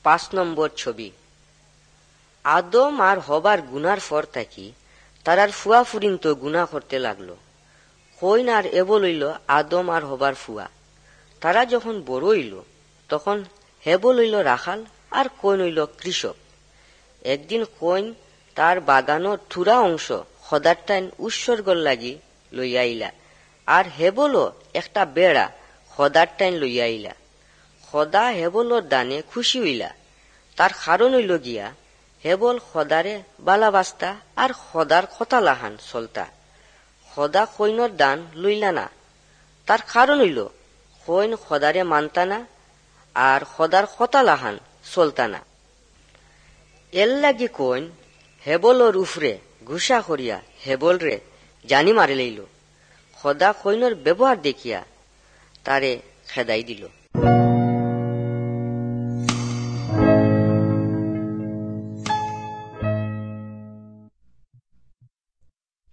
5 নম্বর ছবি। আদম আর হবার গুনার ফর থাকি তারার ফুয়া ফুরিন তো গুনা করতে লাগলো। কইন আর এবল হইল আদম আর হবার ফুয়া। তারা যখন বড় হইল তখন হেবল হইল রাখাল আর কইন হইল কৃষক। একদিন কইন তার বাগানোর থুরা অংশ খদার টাইন উৎসর্গর লাগি লইয়া আইলা, আর হেবলও একটা বেড়া খদার টাইন লইয়া আইলা। খদা হেবলর দানে খুশি হইলা। তার কারণ হইল গিয়া হেবল খদারে বালাবাস্তা আর খদার কথা লাহান চলতা। খদা কইনর দান লইলা না। তার কারণ হইল কইন খদারে মানতা না আর খদার কথা লাহান চলতা না। এর লাগি কইন হেবলর উফরে ঘুষা করিয়া হেবল রে জানি মারি লইল। খদা কইনর ব্যবহার দেখিয়া তারে খেদাই দিল।